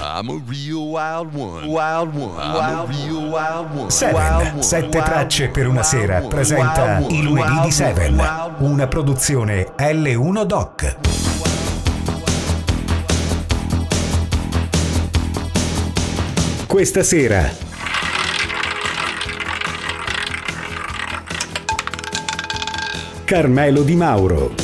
I'm a real wild one. Wild one. I'm a real wild one. Seven, sette tracce per una sera, presenta I lunedì di Seven, una produzione L1 Doc. Questa sera Carmelo Di Mauro.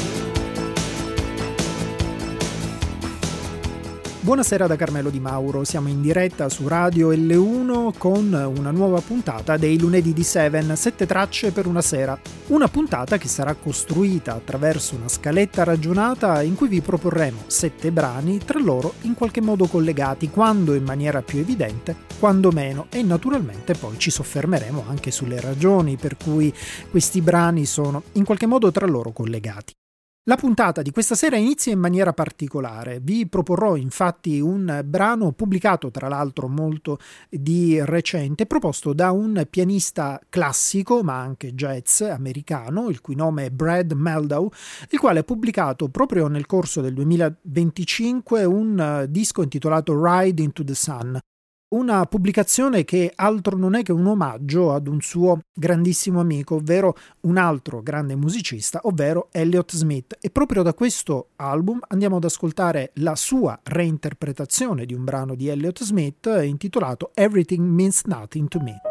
Buonasera da Carmelo Di Mauro, siamo in diretta su Radio L1 con una nuova puntata dei lunedì di Seven, 7 tracce per una sera. Una puntata che sarà costruita attraverso una scaletta ragionata in cui vi proporremo 7 brani, tra loro in qualche modo collegati, quando in maniera più evidente, quando meno, e naturalmente poi ci soffermeremo anche sulle ragioni per cui questi brani sono in qualche modo tra loro collegati. La puntata di questa sera inizia in maniera particolare. Vi proporrò infatti un brano pubblicato tra l'altro molto di recente, proposto da un pianista classico ma anche jazz americano, il cui nome è Brad Mehldau, il quale ha pubblicato proprio nel corso del 2025 un disco intitolato Ride into the Sun. Una pubblicazione che altro non è che un omaggio ad un suo grandissimo amico, ovvero un altro grande musicista, ovvero Elliott Smith. E proprio da questo album andiamo ad ascoltare la sua reinterpretazione di un brano di Elliott Smith intitolato Everything Means Nothing to Me.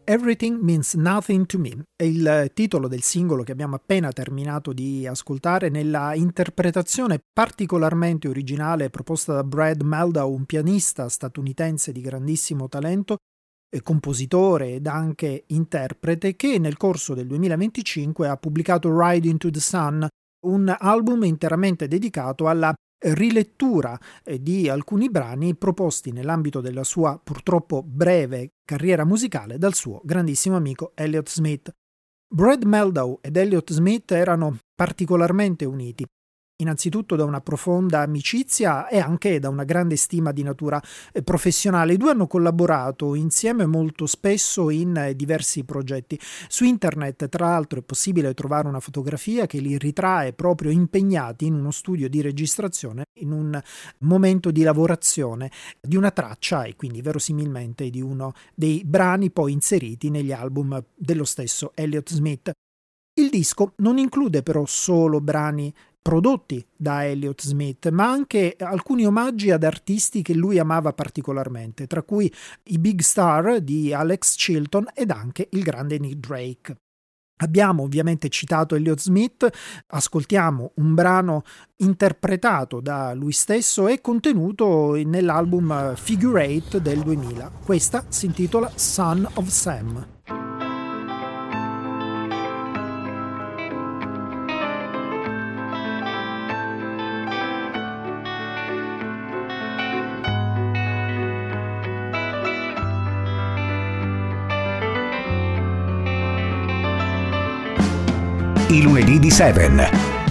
Everything Means Nothing to Me è il titolo del singolo che abbiamo appena terminato di ascoltare nella interpretazione particolarmente originale proposta da Brad Mehldau, un pianista statunitense di grandissimo talento, compositore ed anche interprete, che nel corso del 2025 ha pubblicato Ride into the Sun, un album interamente dedicato alla rilettura di alcuni brani proposti nell'ambito della sua purtroppo breve carriera musicale dal suo grandissimo amico Elliott Smith. Brad Mehldau ed Elliott Smith erano particolarmente uniti, innanzitutto da una profonda amicizia e anche da una grande stima di natura professionale. I due hanno collaborato insieme molto spesso in diversi progetti. Su internet, tra l'altro, è possibile trovare una fotografia che li ritrae proprio impegnati in uno studio di registrazione, in un momento di lavorazione di una traccia e quindi verosimilmente di uno dei brani poi inseriti negli album dello stesso Elliott Smith. Il disco non include però solo brani prodotti da Elliott Smith, ma anche alcuni omaggi ad artisti che lui amava particolarmente, tra cui i Big Star di Alex Chilton ed anche il grande Nick Drake. Abbiamo ovviamente citato Elliott Smith, ascoltiamo un brano interpretato da lui stesso e contenuto nell'album Figure 8 del 2000. Questa si intitola Son of Sam. I lunedì di Seven.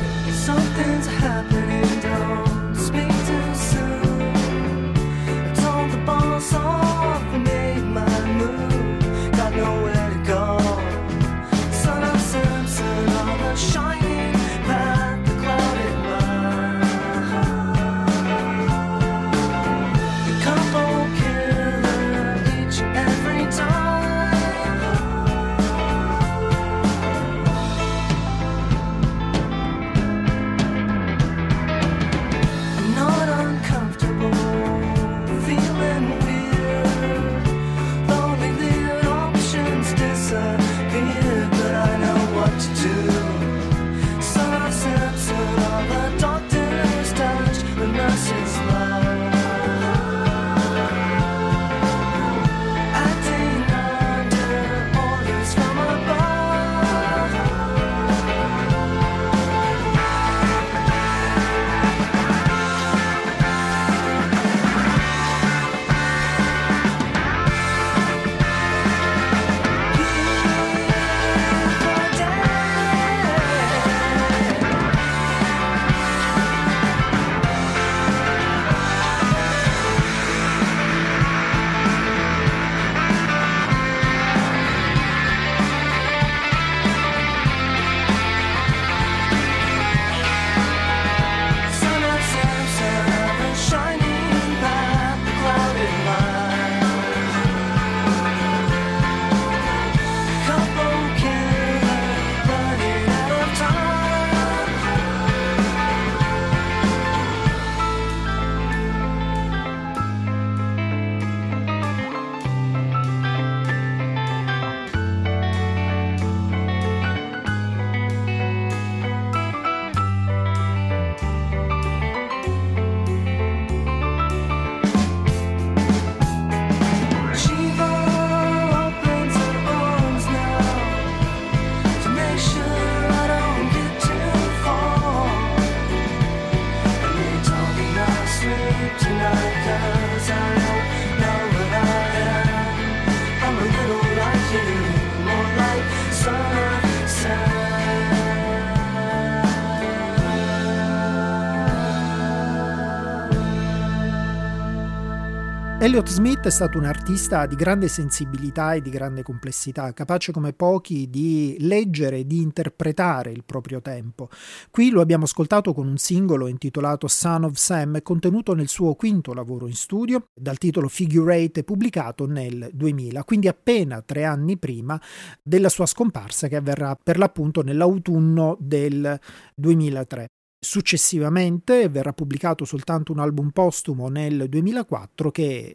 Elliott Smith è stato un artista di grande sensibilità e di grande complessità, capace come pochi di leggere e di interpretare il proprio tempo. Qui lo abbiamo ascoltato con un singolo intitolato Son of Sam, contenuto nel suo quinto lavoro in studio, dal titolo Figure 8, pubblicato nel 2000, quindi appena 3 anni prima della sua scomparsa, che avverrà per l'appunto nell'autunno del 2003. Successivamente verrà pubblicato soltanto un album postumo nel 2004 che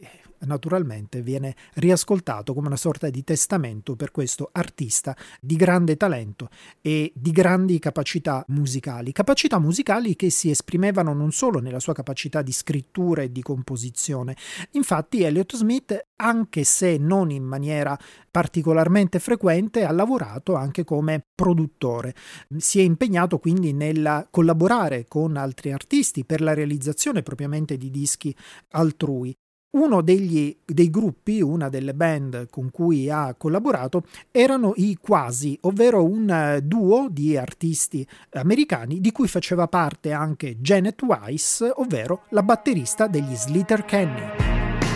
naturalmente viene riascoltato come una sorta di testamento per questo artista di grande talento e di grandi capacità musicali che si esprimevano non solo nella sua capacità di scrittura e di composizione. Infatti Elliott Smith, anche se non in maniera particolarmente frequente, ha lavorato anche come produttore. Si è impegnato quindi nel collaborare con altri artisti per la realizzazione propriamente di dischi altrui. Uno dei gruppi, una delle band con cui ha collaborato, erano i Quasi, ovvero un duo di artisti americani di cui faceva parte anche Janet Weiss, ovvero la batterista degli Sleater-Kinney.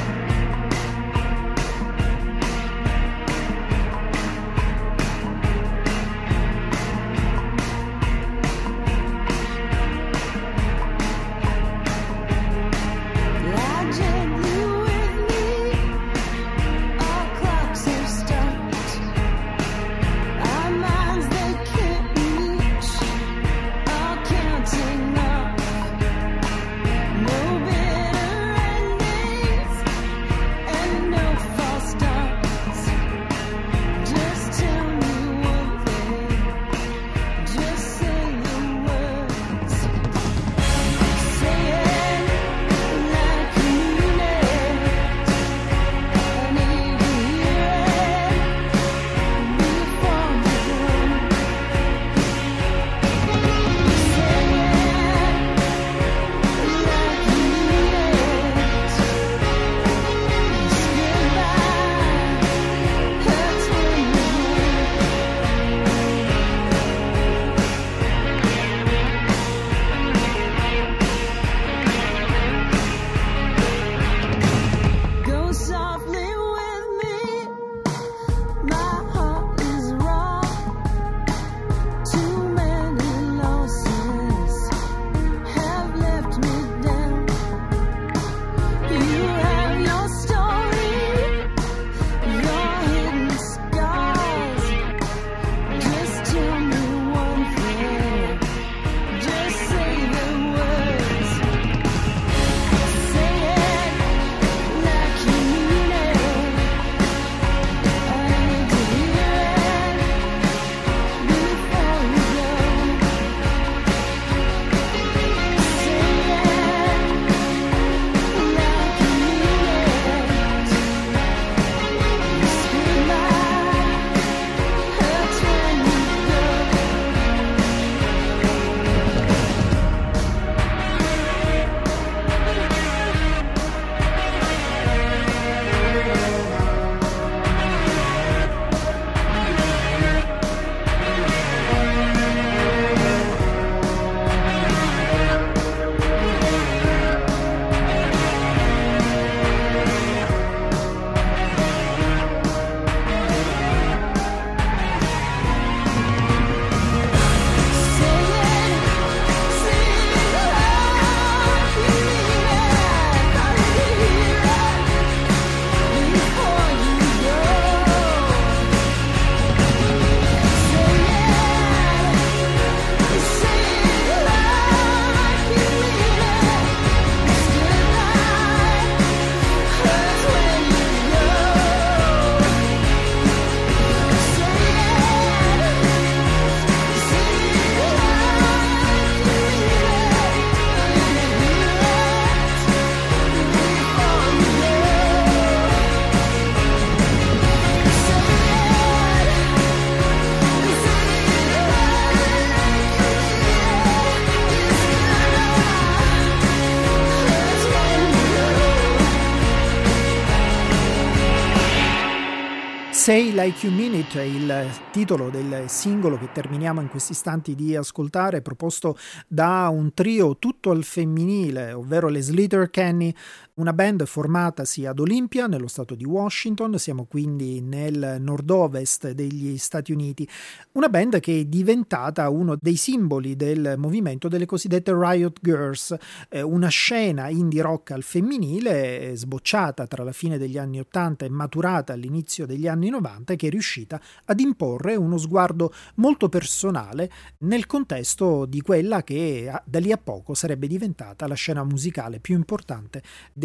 Say Like You Mean It è il titolo del singolo che terminiamo in questi istanti di ascoltare, proposto da un trio tutto al femminile, ovvero le Sleater-Kinney, una band formatasi ad Olympia, nello stato di Washington. Siamo quindi nel nord-ovest degli Stati Uniti. Una band che è diventata uno dei simboli del movimento delle cosiddette Riot Girls, una scena indie rock al femminile sbocciata tra la fine degli anni 80 e maturata all'inizio degli anni 90, che è riuscita ad imporre uno sguardo molto personale nel contesto di quella che da lì a poco sarebbe diventata la scena musicale più importante degli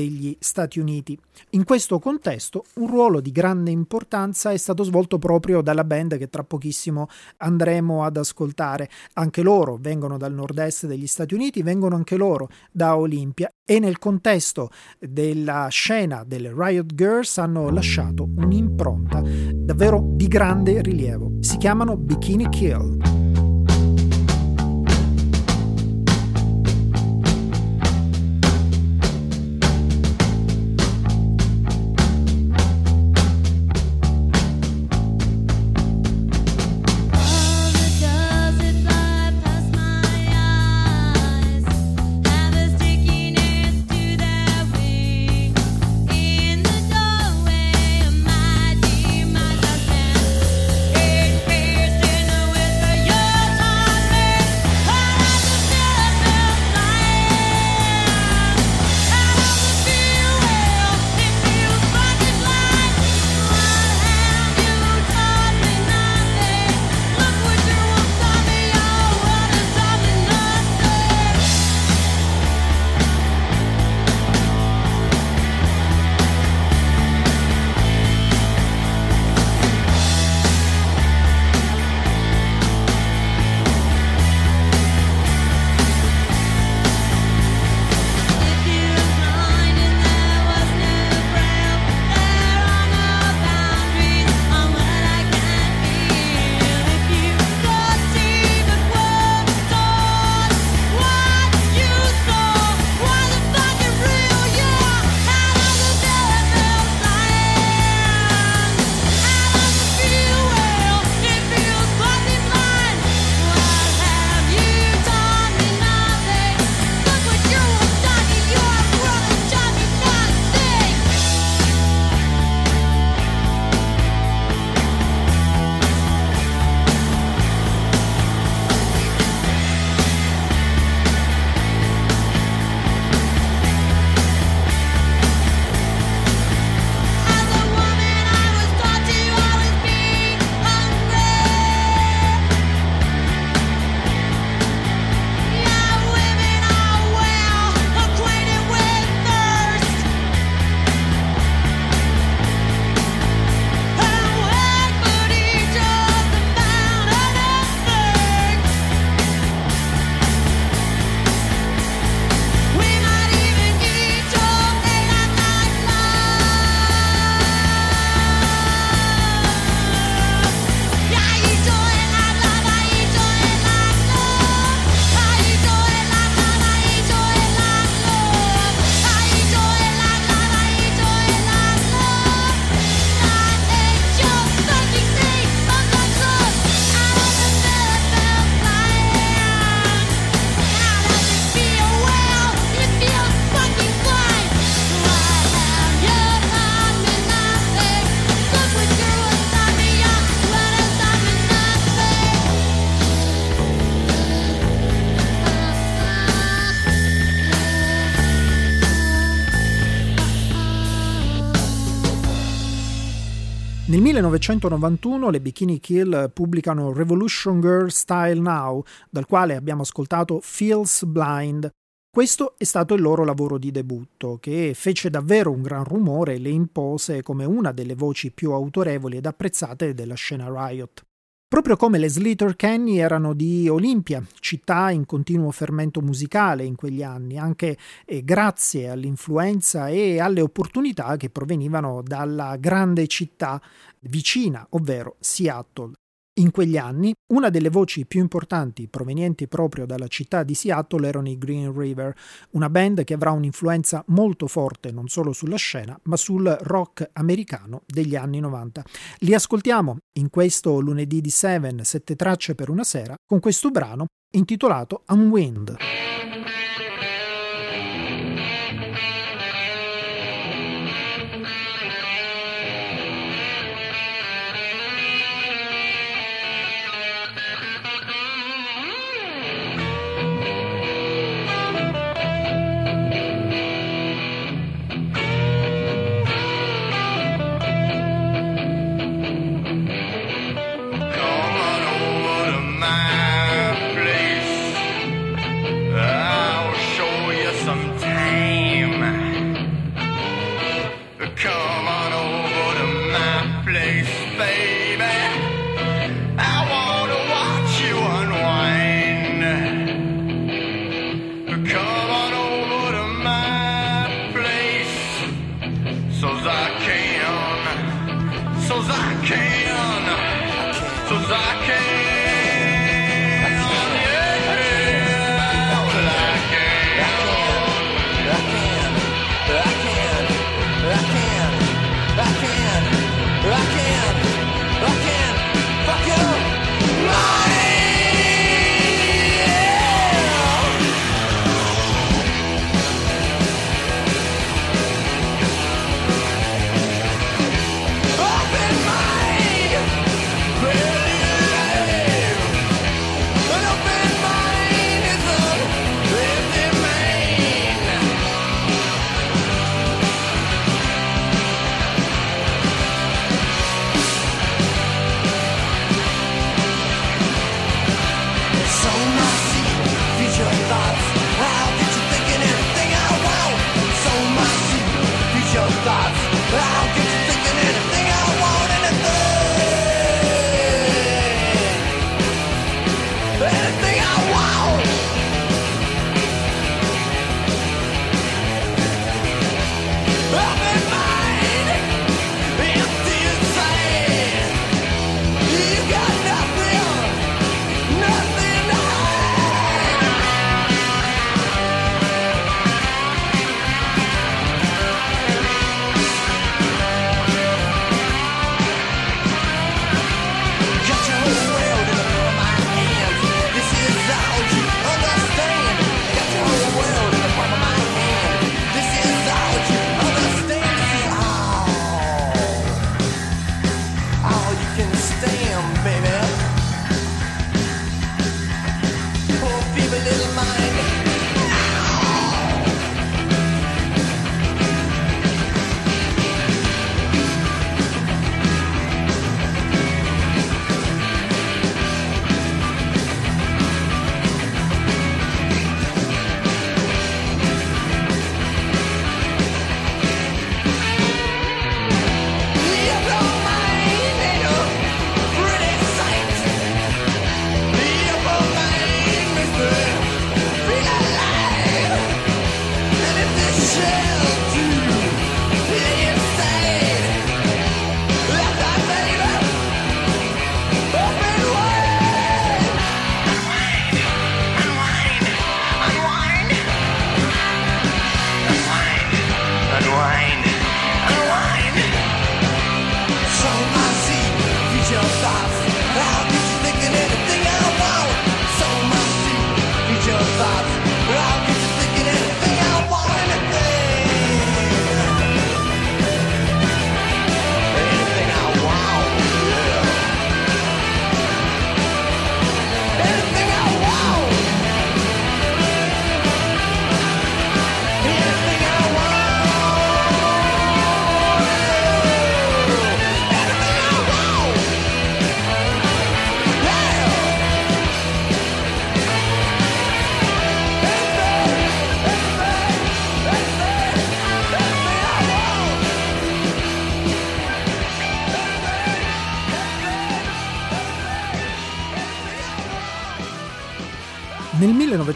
degli Stati Uniti. In questo contesto un ruolo di grande importanza è stato svolto proprio dalla band che tra pochissimo andremo ad ascoltare. Anche loro vengono dal nord-est degli Stati Uniti, vengono anche loro da Olympia e nel contesto della scena delle Riot Girls hanno lasciato un'impronta davvero di grande rilievo. Si chiamano Bikini Kill. Nel 1991 le Bikini Kill pubblicano Revolution Girl Style Now, dal quale abbiamo ascoltato Feels Blind. Questo è stato il loro lavoro di debutto, che fece davvero un gran rumore e le impose come una delle voci più autorevoli ed apprezzate della scena Riot. Proprio come le Sleater-Kinney erano di Olympia, città in continuo fermento musicale in quegli anni, anche grazie all'influenza e alle opportunità che provenivano dalla grande città vicina, ovvero Seattle. In quegli anni, una delle voci più importanti provenienti proprio dalla città di Seattle erano i Green River, una band che avrà un'influenza molto forte non solo sulla scena, ma sul rock americano degli anni 90. Li ascoltiamo in questo lunedì di Seven, 7 tracce per una sera, con questo brano intitolato Unwind. My place, I Nel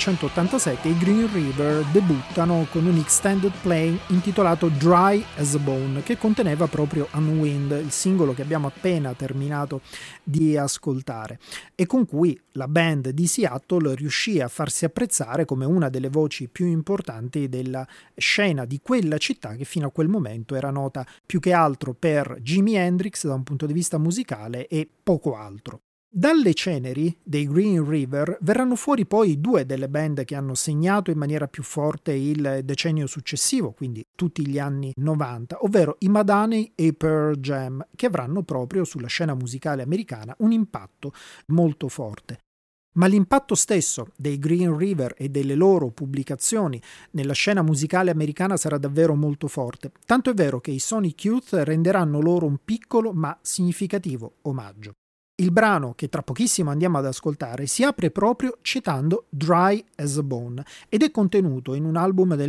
1987 i Green River debuttano con un extended play intitolato Dry as a Bone, che conteneva proprio Unwind, il singolo che abbiamo appena terminato di ascoltare, e con cui la band di Seattle riuscì a farsi apprezzare come una delle voci più importanti della scena di quella città, che fino a quel momento era nota più che altro per Jimi Hendrix da un punto di vista musicale e poco altro. Dalle ceneri dei Green River verranno fuori poi due delle band che hanno segnato in maniera più forte il decennio successivo, quindi tutti gli anni 90, ovvero i Madani e i Pearl Jam, che avranno proprio sulla scena musicale americana un impatto molto forte. Ma l'impatto stesso dei Green River e delle loro pubblicazioni nella scena musicale americana sarà davvero molto forte, tanto è vero che i Sonic Youth renderanno loro un piccolo ma significativo omaggio. Il brano che tra pochissimo andiamo ad ascoltare si apre proprio citando Dry as a Bone ed è contenuto in un album del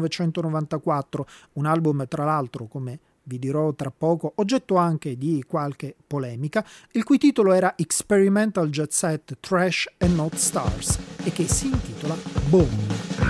1994, un album tra l'altro, come vi dirò tra poco, oggetto anche di qualche polemica, il cui titolo era Experimental Jet Set Trash and Not Stars e che si intitola Bone.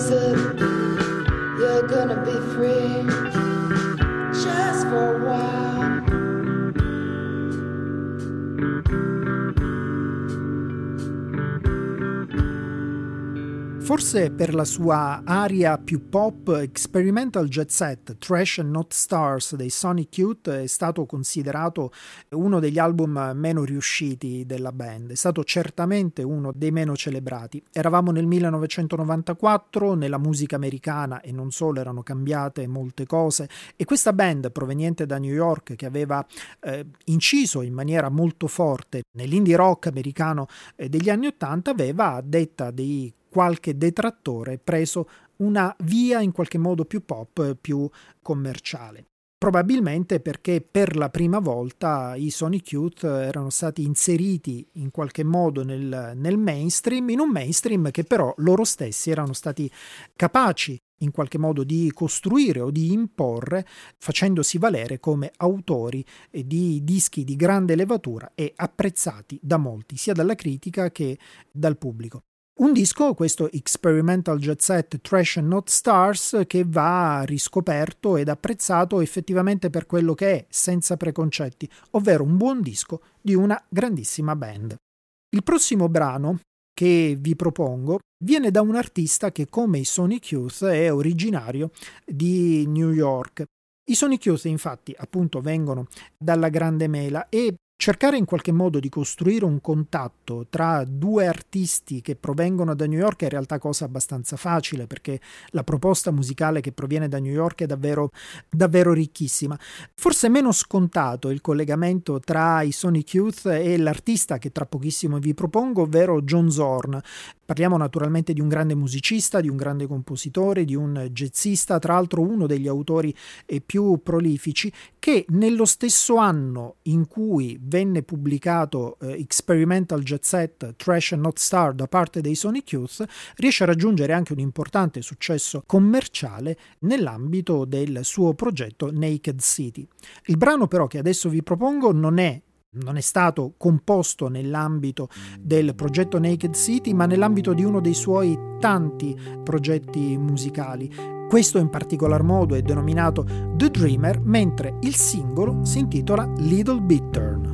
lose it, you're gonna be free just for a while. Forse per la sua aria più pop, Experimental Jet Set, Trash and Not Stars dei Sonic Youth è stato considerato uno degli album meno riusciti della band, è stato certamente uno dei meno celebrati. Eravamo nel 1994, nella musica americana e non solo erano cambiate molte cose e questa band proveniente da New York che aveva inciso in maniera molto forte nell'indie rock americano degli anni '80 aveva, a detta di qualche detrattore, preso una via in qualche modo più pop, più commerciale. Probabilmente perché per la prima volta i Sonic Youth erano stati inseriti in qualche modo nel mainstream, in un mainstream che però loro stessi erano stati capaci in qualche modo di costruire o di imporre, facendosi valere come autori di dischi di grande levatura e apprezzati da molti, sia dalla critica che dal pubblico. Un disco, questo Experimental Jet Set Trash and Not Stars, che va riscoperto ed apprezzato effettivamente per quello che è, senza preconcetti, ovvero un buon disco di una grandissima band. Il prossimo brano che vi propongo viene da un artista che, come i Sonic Youth, è originario di New York. I Sonic Youth, infatti, appunto vengono dalla Grande Mela e cercare in qualche modo di costruire un contatto tra due artisti che provengono da New York è in realtà cosa abbastanza facile, perché la proposta musicale che proviene da New York è davvero ricchissima. Forse meno scontato il collegamento tra i Sonic Youth e l'artista che tra pochissimo vi propongo, ovvero John Zorn. Parliamo naturalmente di un grande musicista, di un grande compositore, di un jazzista, tra l'altro uno degli autori più prolifici, che nello stesso anno in cui venne pubblicato Experimental Jet Set Trash and Not Star da parte dei Sonic Youth riesce a raggiungere anche un importante successo commerciale nell'ambito del suo progetto Naked City. Il brano però che adesso vi propongo non è stato composto nell'ambito del progetto Naked City, ma nell'ambito di uno dei suoi tanti progetti musicali. Questo in particolar modo è denominato The Dreamer, mentre il singolo si intitola Little Bit Turn.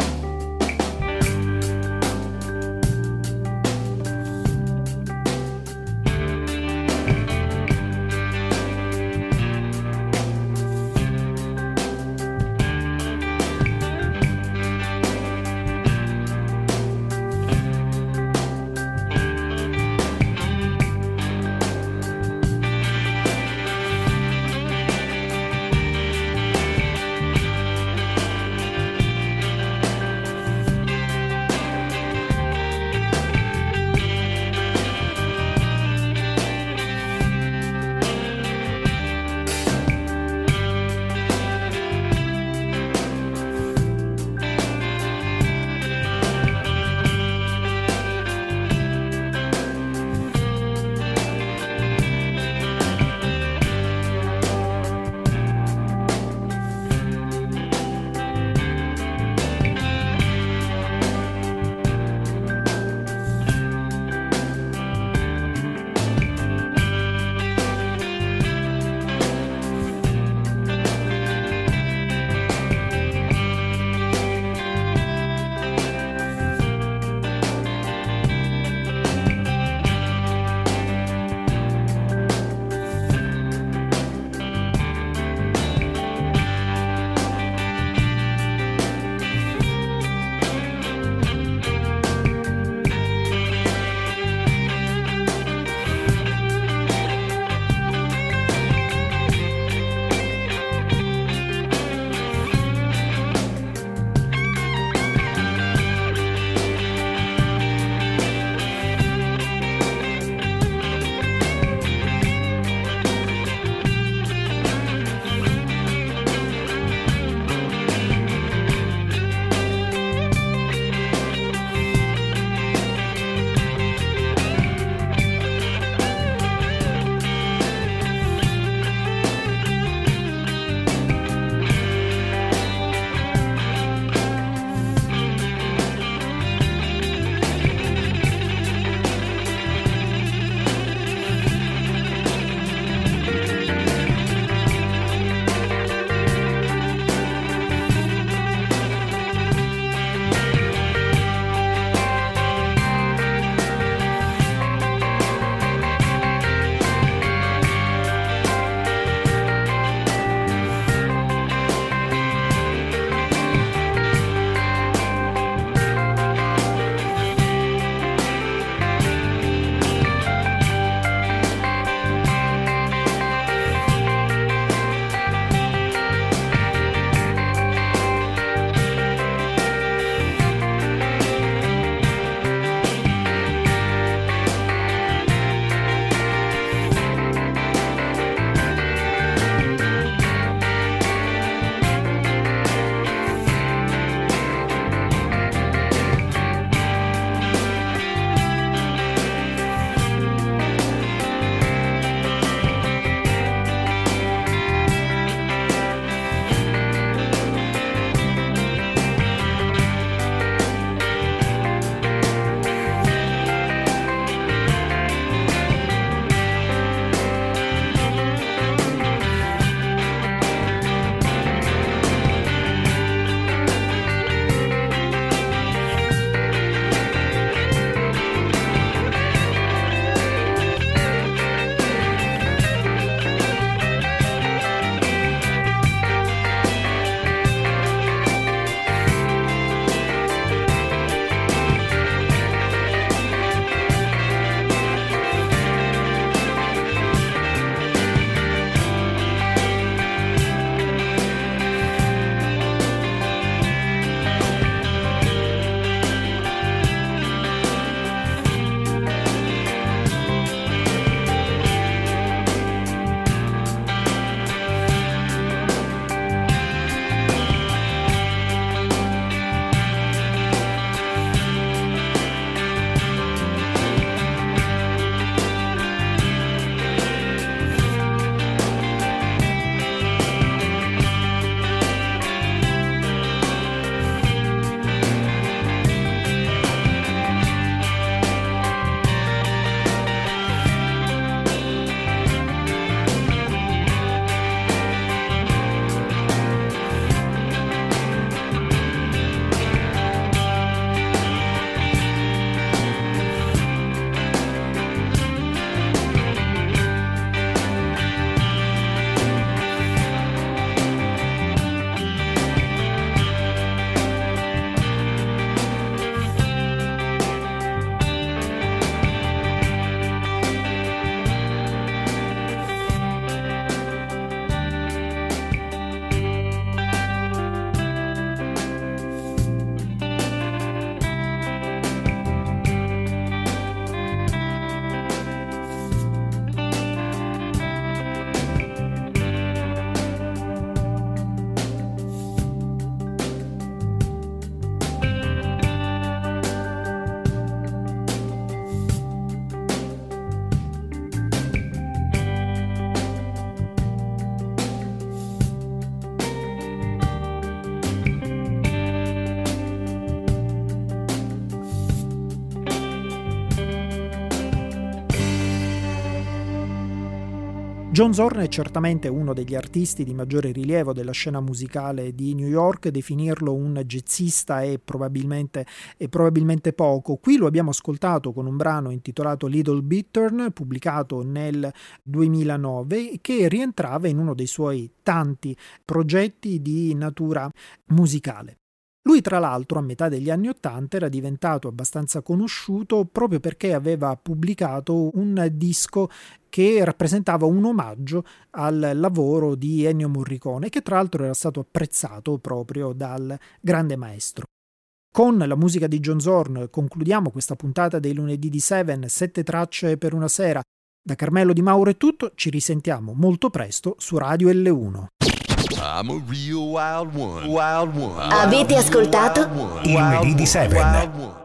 John Zorn è certamente uno degli artisti di maggiore rilievo della scena musicale di New York. Definirlo un jazzista è probabilmente poco. Qui lo abbiamo ascoltato con un brano intitolato Little Bittern, pubblicato nel 2009, che rientrava in uno dei suoi tanti progetti di natura musicale. Lui, tra l'altro, a metà degli anni '80 era diventato abbastanza conosciuto proprio perché aveva pubblicato un disco che rappresentava un omaggio al lavoro di Ennio Morricone, che tra l'altro era stato apprezzato proprio dal grande maestro. Con la musica di John Zorn concludiamo questa puntata dei lunedì di Seven, 7 tracce per una sera. Da Carmelo Di Mauro è tutto, ci risentiamo molto presto su Radio L1. I'm a real wild one. Wild one. Avete ascoltato? I lunedì di Seven.